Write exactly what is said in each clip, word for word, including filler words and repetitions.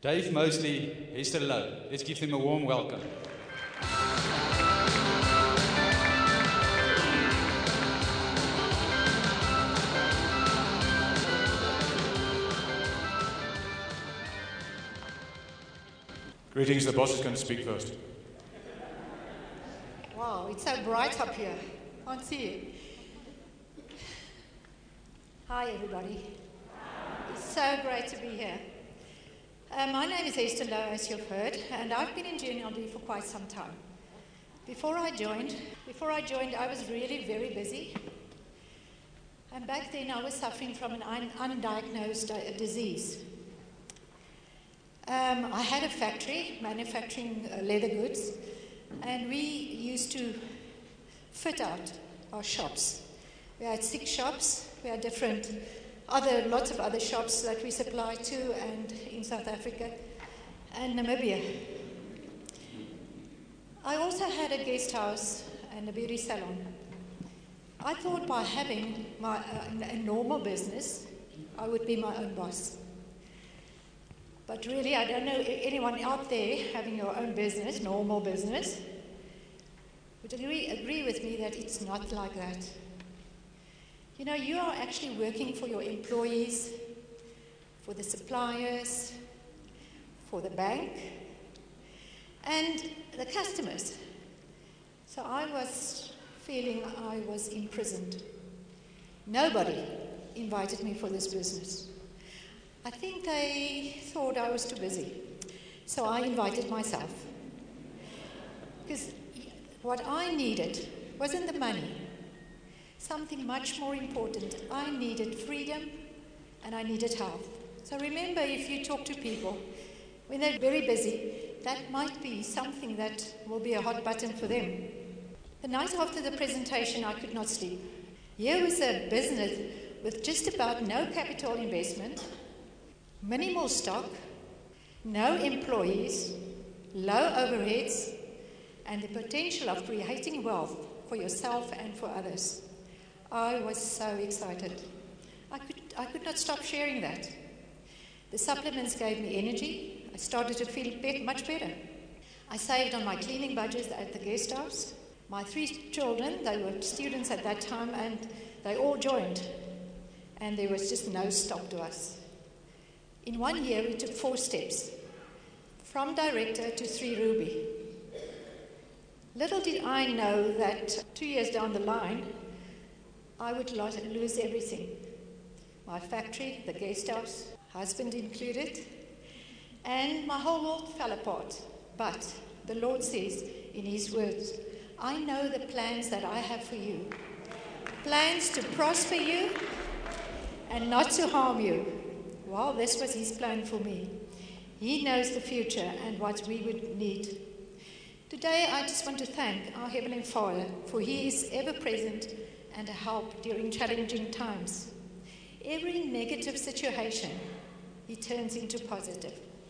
Dave Mosley, Hester Lowe. Let's give them a warm welcome. Greetings, the boss is going to speak first. Wow, it's so bright up here. Can't see it. Hi, everybody. It's so great to be here. Uh, my name is Hester Lowe, as you've heard, and I've been in G N L D for quite some time. Before I joined, before I joined, I was really very busy. And back then, I was suffering from an un- undiagnosed uh, disease. Um, I had a factory manufacturing uh, leather goods, and we used to fit out our shops. We had six shops. We had different, other lots of other shops that we supplied to, and in South Africa and Namibia. I also had a guest house and a beauty salon. I thought by having my uh, a normal business, I would be my own boss. But really, I don't know anyone out there having your own business, normal business, would agree, agree with me that it's not like that. You know, you are actually working for your employees, for the suppliers, for the bank, and the customers. So I was feeling I was imprisoned. Nobody invited me for this business. I think they thought I was too busy, so I invited myself. Because what I needed wasn't the money, something much more important. I needed freedom and I needed health. So remember, if you talk to people, when they're very busy, that might be something that will be a hot button for them. The night after the presentation, I could not sleep. Here was a business with just about no capital investment, minimal stock, no employees, low overheads, and the potential of creating wealth for yourself and for others. I was so excited. I could, I could not stop sharing that. The supplements gave me energy. I started to feel be- much better. I saved on my cleaning budget at the guest house. My three children, they were students at that time, and they all joined. And there was just no stop to us. In one year, we took four steps, from director to three Ruby. Little did I know that two years down the line, I would lose everything. My factory, the guest house, husband included, and my whole world fell apart. But the Lord says in His words, I know the plans that I have for you. Plans to prosper you and not to harm you. Well, this was His plan for me. He knows the future and what we would need. Today, I just want to thank our Heavenly Father, for He is ever present and a help during challenging times. Every negative situation, He turns into positive.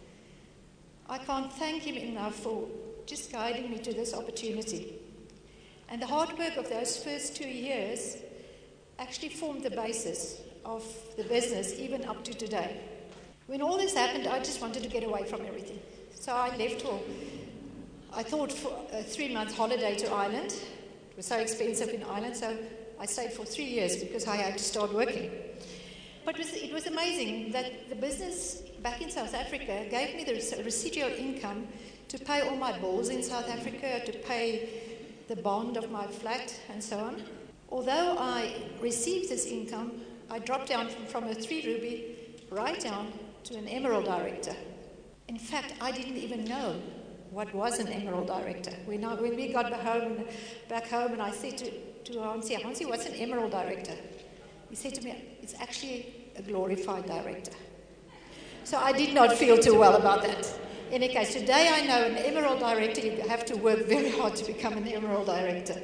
I can't thank Him enough for just guiding me to this opportunity. And the hard work of those first two years actually formed the basis of the business, even up to today. When all this happened, I just wanted to get away from everything. So I left for, I thought, for a three-month holiday to Ireland. It was so expensive in Ireland, so I stayed for three years because I had to start working. But it was, it was amazing that the business back in South Africa gave me the residual income to pay all my bills in South Africa, to pay the bond of my flat, and so on. Although I received this income, I dropped down from, from a three Ruby right down to an Emerald Director. In fact, I didn't even know what was an Emerald Director. When, I, when we got back home, back home and I said to, to Hansi, Hansi, what's an Emerald Director? He said to me, it's actually a glorified director. So I did not feel too well about that. In any case, today I know an Emerald Director, you have to work very hard to become an Emerald Director.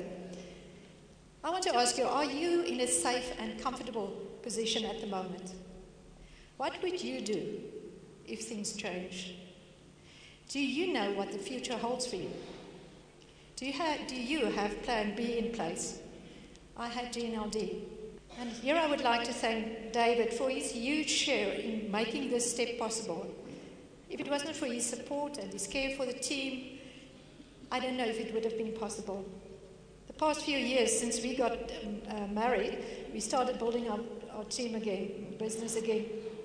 I want to ask you, are you in a safe and comfortable position at the moment? What would you do if things change? Do you know what the future holds for you? Do you have, do you have Plan B in place? I had G N L D. And here I would like to thank David for his huge share in making this step possible. If it wasn't for his support and his care for the team, I don't know if it would have been possible. The past few years since we got um, uh, married, we started building our, our team again, business again.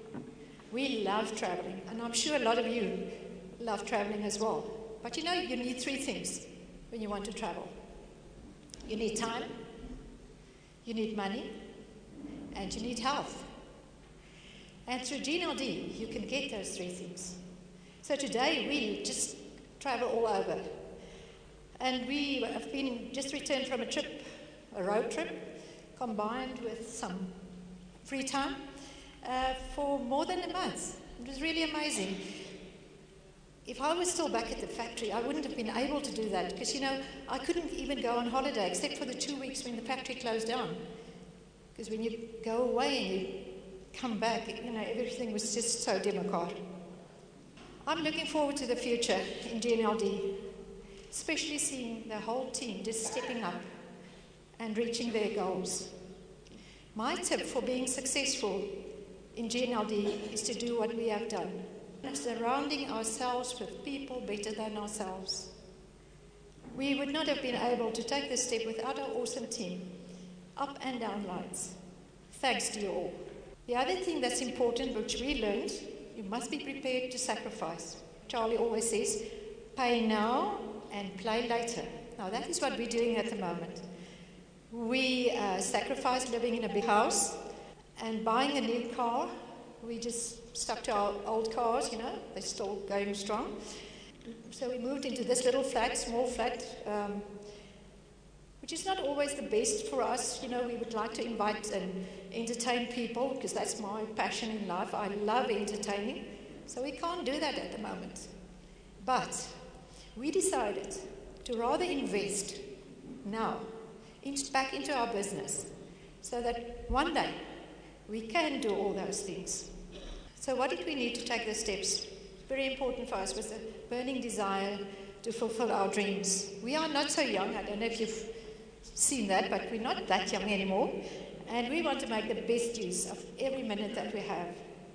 We love traveling, and I'm sure a lot of you love traveling as well. But you know, you need three things when you want to travel. You need time, you need money, and you need health. And through G N L D, you can get those three things. So today, we just travel all over. And we have been just returned from a trip, a road trip, combined with some free time, uh, for more than a month. It was really amazing. If I was still back at the factory, I wouldn't have been able to do that because, you know, I couldn't even go on holiday except for the two weeks when the factory closed down. Because when you go away and you come back, you know, everything was just so democrat. I'm looking forward to the future in G N L D, especially seeing the whole team just stepping up and reaching their goals. My tip for being successful in G N L D is to do what we have done. Surrounding ourselves with people better than ourselves. We would not have been able to take this step without our awesome team, up and down lights. Thanks to you all. The other thing that's important, which we learned, you must be prepared to sacrifice. Charlie always says, pay now and play later. Now that is what we're doing at the moment. We uh, sacrifice living in a big house and buying a new car. We just stuck to our old cars, you know, they're still going strong. So we moved into this little flat, small flat, um, which is not always the best for us. You know, we would like to invite and entertain people because that's my passion in life. I love entertaining. So we can't do that at the moment. But we decided to rather invest now in, back into our business so that one day we can do all those things. So what did we need to take the steps? Very important for us was a burning desire to fulfill our dreams. We are not so young. I don't know if you've seen that, but we're not that young anymore. And we want to make the best use of every minute that we have.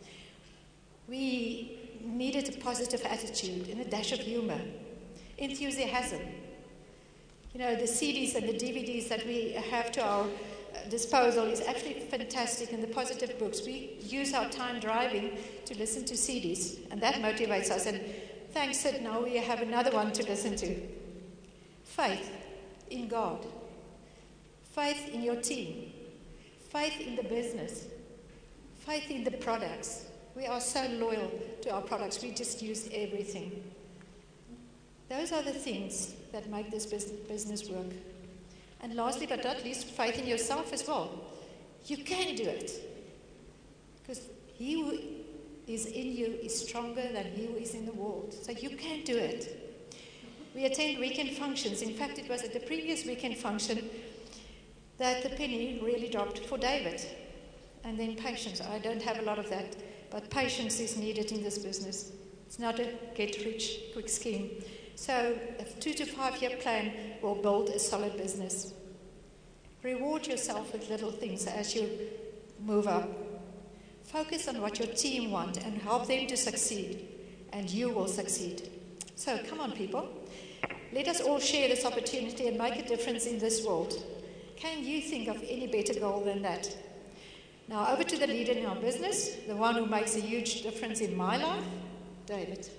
We needed a positive attitude and a dash of humor, enthusiasm. You know, the C Ds and the D V Ds that we have to our disposal is actually fantastic, and the positive books. We use our time driving to listen to C Ds, and that motivates us. And thanks, Sid, now we have another one to listen to. Faith in God, faith in your team, faith in the business, faith in the products. We are so loyal to our products, we just use everything. Those are the things that make this business work. And lastly but not least, faith in yourself as well. You can do it. Because he who is in you is stronger than he who is in the world. So you can do it. We attend weekend functions. In fact, it was at the previous weekend function that the penny really dropped for David. And then patience. I don't have a lot of that, but patience is needed in this business. It's not a get-rich-quick scheme. So a two to five year plan will build a solid business. Reward yourself with little things as you move up. Focus on what your team want and help them to succeed, and you will succeed. So come on, people. Let us all share this opportunity and make a difference in this world. Can you think of any better goal than that? Now over to the leader in our business, the one who makes a huge difference in my life, David.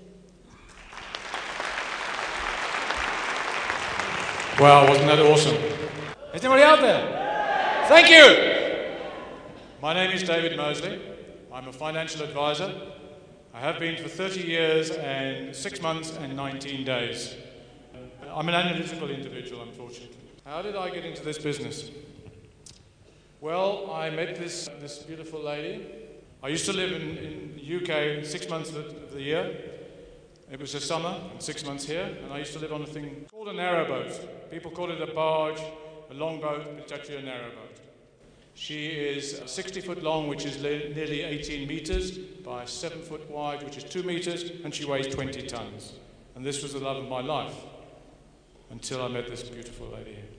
Wow, wasn't that awesome? Is anybody out there? Thank you! My name is David Mosley. I'm a financial advisor. I have been for thirty years and six months and nineteen days. I'm an analytical individual, unfortunately. How did I get into this business? Well, I met this, this beautiful lady. I used to live in, in the U K six months of the year. It was the summer, and six months here, and I used to live on a thing called a narrowboat. People call it a barge, a longboat, but it's actually a narrowboat. She is sixty foot long, which is le- nearly eighteen meters, by seven foot wide, which is two meters, and she weighs twenty tons. And this was the love of my life, until I met this beautiful lady here.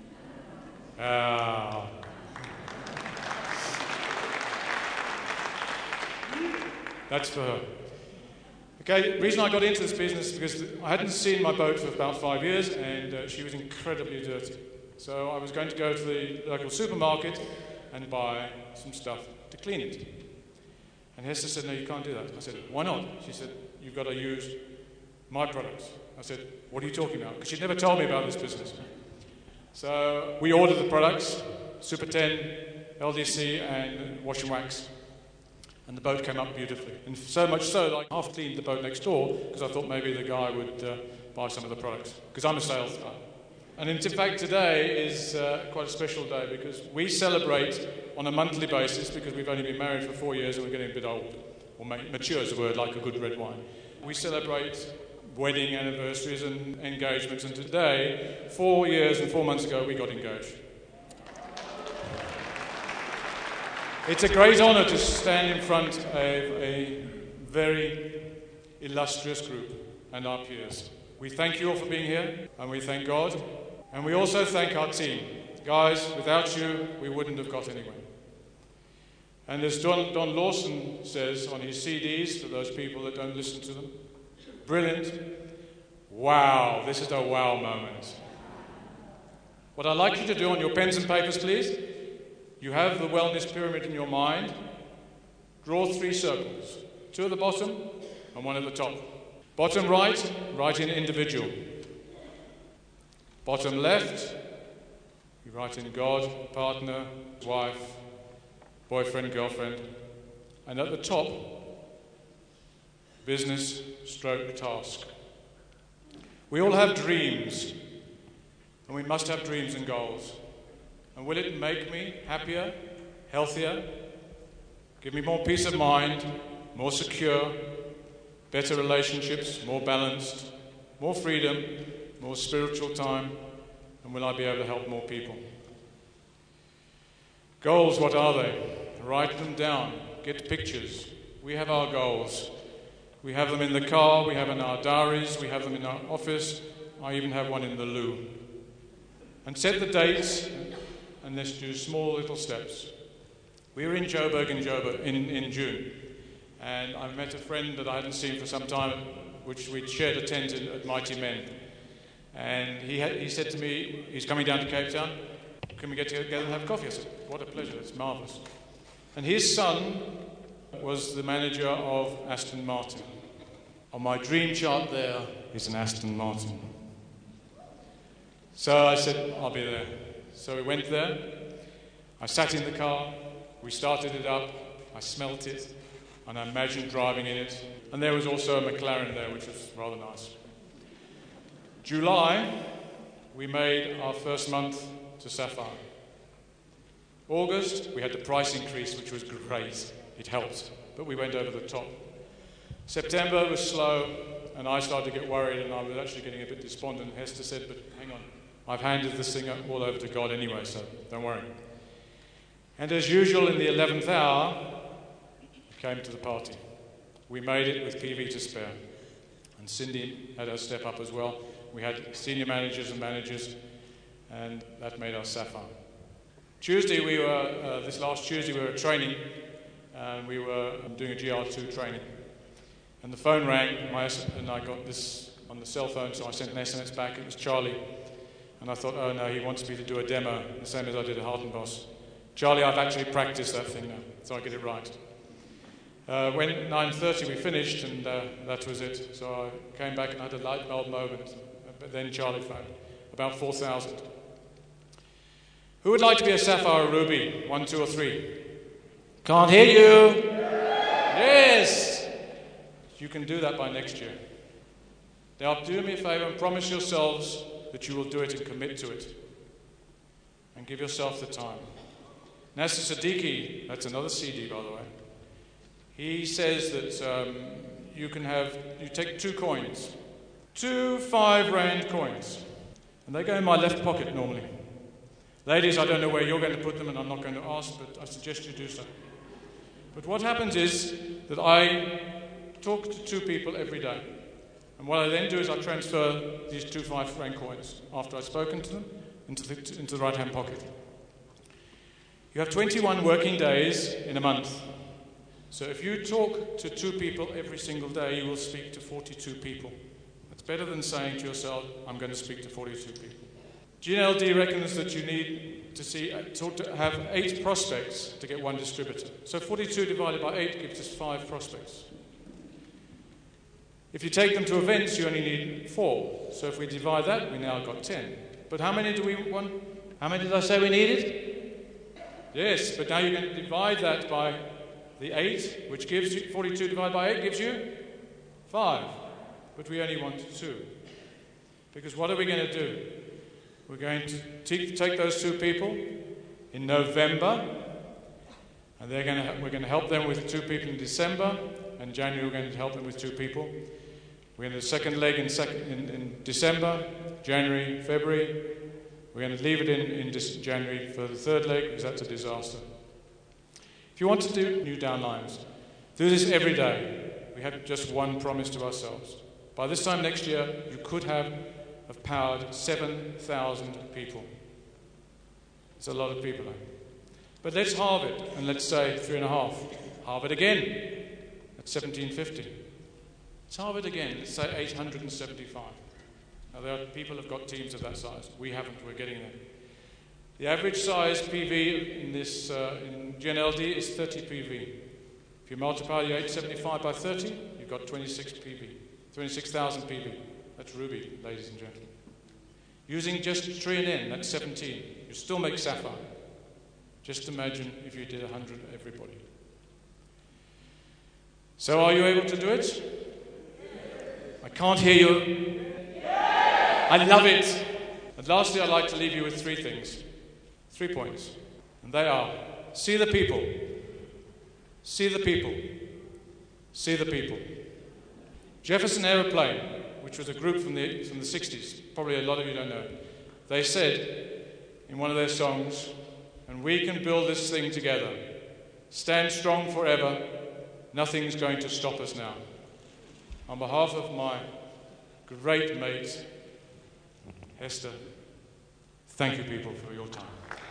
Ah. That's for her. Okay, the reason I got into this business is because I hadn't seen my boat for about five years, and uh, she was incredibly dirty. So I was going to go to the local supermarket and buy some stuff to clean it. And Hester said, no, you can't do that. I said, why not? She said, you've got to use my products. I said, what are you talking about? Because she'd never told me about this business. So we ordered the products, Super ten, L D C, and Wash and Wax. And the boat came up beautifully. And so much so that I half cleaned the boat next door because I thought maybe the guy would uh, buy some of the products. Because I'm a sales guy. And in fact, today is uh, quite a special day because we celebrate on a monthly basis because we've only been married for four years and we're getting a bit old. Or mature is a word, like a good red wine. We celebrate wedding anniversaries and engagements. And today, four years and four months ago, we got engaged. It's a great honour to stand in front of a very illustrious group and our peers. We thank you all for being here, and we thank God. And we also thank our team. Guys, without you, we wouldn't have got anywhere. And as Don, Don Lawson says on his C Ds, for those people that don't listen to them, brilliant. Wow, this is a wow moment. What I'd like you to do on your pens and papers, please, you have the wellness pyramid in your mind. Draw three circles, two at the bottom and one at the top. Bottom right, write in individual. Bottom left, you write in God, partner, wife, boyfriend, girlfriend. And at the top, business, stroke, task. We all have dreams, and we must have dreams and goals. And will it make me happier, healthier, give me more peace of mind, more secure, better relationships, more balanced, more freedom, more spiritual time, and will I be able to help more people? Goals, what are they? Write them down. Get pictures. We have our goals. We have them in the car, we have them in our diaries, we have them in our office. I even have one in the loo. And set the dates, and let's do small little steps. We were in Joburg in, Joburg in, in June, and I met a friend that I hadn't seen for some time, which we'd shared a tent in, at Mighty Men. And he, had, he said to me, he's coming down to Cape Town, can we get together and have coffee? I said, what a pleasure, it's marvellous. And his son was the manager of Aston Martin. On my dream chart there is an Aston Martin. So I said, I'll be there. So we went there. I sat in the car. We started it up. I smelt it. And I imagined driving in it. And there was also a McLaren there, which was rather nice. July, we made our first month to Sapphire. August, we had the price increase, which was great. It helped, but we went over the top. September was slow, and I started to get worried, and I was actually getting a bit despondent. Hester said, but hang on, I've handed this thing all over to God anyway, so don't worry. And as usual, in the eleventh hour, we came to the party. We made it with P V to spare. And Cindy had her step up as well. We had senior managers and managers, and that made us Sapphire. Tuesday, we were, uh, this last Tuesday, we were training, and we were doing a G R two training. And the phone rang, my, and I got this on the cell phone, so I sent an S M S back. It was Charlie. And I thought, oh no, he wants me to do a demo, the same as I did at Hartenbos. Charlie, I've actually practiced that thing now, so I get it right. Uh, when at nine thirty we finished, and uh, that was it. So I came back and had a light bulb moment. But then Charlie phoned, about four thousand. Who would like to be a Sapphire or Ruby? One, two, or three? Can't hear you. Yes. You can do that by next year. Now do me a favour and promise yourselves that you will do it and commit to it. And give yourself the time. Nasser Siddiqui, that's another C D by the way, he says that um, you can have, you take two coins, two five rand coins, and they go in my left pocket normally. Ladies, I don't know where you're going to put them, and I'm not going to ask, but I suggest you do so. But what happens is that I talk to two people every day. And what I then do is I transfer these two five rand coins, after I've spoken to them, into the, into the right-hand pocket. You have twenty-one working days in a month. So if you talk to two people every single day, you will speak to forty-two people. That's better than saying to yourself, I'm going to speak to forty-two people. G N L D reckons that you need to, see, talk to have eight prospects to get one distributor. So forty-two divided by eight gives us five prospects. If you take them to events, you only need four. So if we divide that, we now got ten. But how many do we want? How many did I say we needed? Yes, but now you're going to divide that by the eight, which gives you, forty-two divided by eight gives you five. But we only want two. Because what are we going to do? We're going to t- take those two people in November, and they're going to, we're going to help them with two people in December, and January we're going to help them with two people. We're going to do the second leg in, sec- in, in December, January, February. We're going to leave it in, in dis- January for the third leg, because that's a disaster. If you want to do new downlines, do this every day. We have just one promise to ourselves. By this time next year, you could have, have powered seven thousand people. It's a lot of people. But let's halve it, and let's say three and a half. Halve it again. That's seventeen fifty. Let's halve it again. Let's say eight hundred seventy-five. Now, there are people who've got teams of that size. We haven't. We're getting there. The average size P V in this uh, in G N L D is thirty P V. If you multiply your eight seventy-five by thirty, you've got twenty-six P V. twenty-six thousand P V. That's ruby, ladies and gentlemen. Using just tree and N, that's seventeen. You still make sapphire. Just imagine if you did one hundred everybody. So are you able to do it? I can't hear you. I love it. And lastly, I'd like to leave you with three things. Three points. And they are, see the people. See the people. See the people. Jefferson Aeroplane, which was a group from the, from the sixties, probably a lot of you don't know, they said in one of their songs, and we can build this thing together. Stand strong forever. Nothing's going to stop us now. On behalf of my great mate, Hester, thank you people for your time.